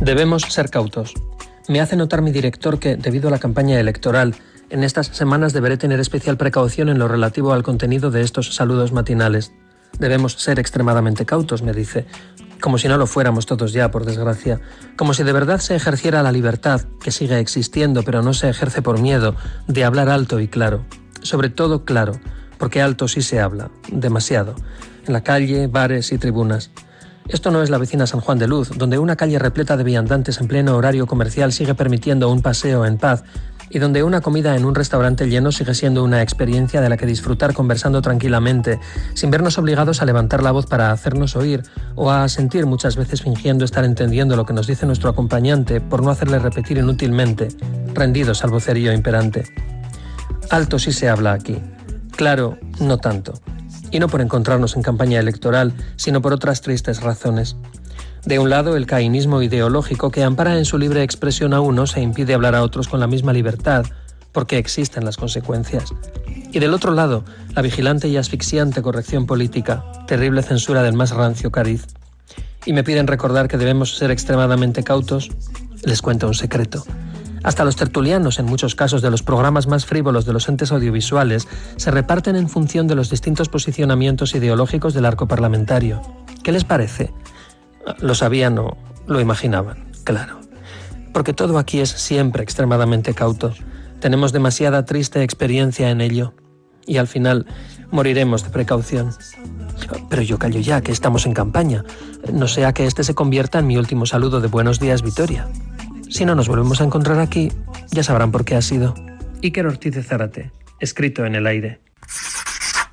Debemos ser cautos. Me hace notar mi director que, debido a la campaña electoral, en estas semanas deberé tener especial precaución en lo relativo al contenido de estos saludos matinales. Debemos ser extremadamente cautos, me dice, como si no lo fuéramos todos ya, por desgracia, como si de verdad se ejerciera la libertad, que sigue existiendo pero no se ejerce por miedo, de hablar alto y claro. Sobre todo claro, porque alto sí se habla, demasiado, en la calle, bares y tribunas. Esto no es la vecina San Juan de Luz, donde una calle repleta de viandantes en pleno horario comercial sigue permitiendo un paseo en paz y donde una comida en un restaurante lleno sigue siendo una experiencia de la que disfrutar conversando tranquilamente, sin vernos obligados a levantar la voz para hacernos oír o a asentir muchas veces fingiendo estar entendiendo lo que nos dice nuestro acompañante por no hacerle repetir inútilmente, rendidos al vocerío imperante. Alto sí se habla aquí. Claro, no tanto. Y no por encontrarnos en campaña electoral, sino por otras tristes razones. De un lado, el caínismo ideológico que ampara en su libre expresión a unos e impide hablar a otros con la misma libertad, porque existen las consecuencias. Y del otro lado, la vigilante y asfixiante corrección política, terrible censura del más rancio cariz. Y me piden recordar que debemos ser extremadamente cautos. Les cuento un secreto. Hasta los tertulianos, en muchos casos de los programas más frívolos de los entes audiovisuales, se reparten en función de los distintos posicionamientos ideológicos del arco parlamentario. ¿Qué les parece? Lo sabían o lo imaginaban, claro. Porque todo aquí es siempre extremadamente cauto. Tenemos demasiada triste experiencia en ello. Y al final moriremos de precaución. Pero yo callo ya, que estamos en campaña. No sea que este se convierta en mi último saludo de Buenos días, Vitoria. Si no nos volvemos a encontrar aquí, ya sabrán por qué ha sido. Iker Ortiz de Zárate, escrito en el aire.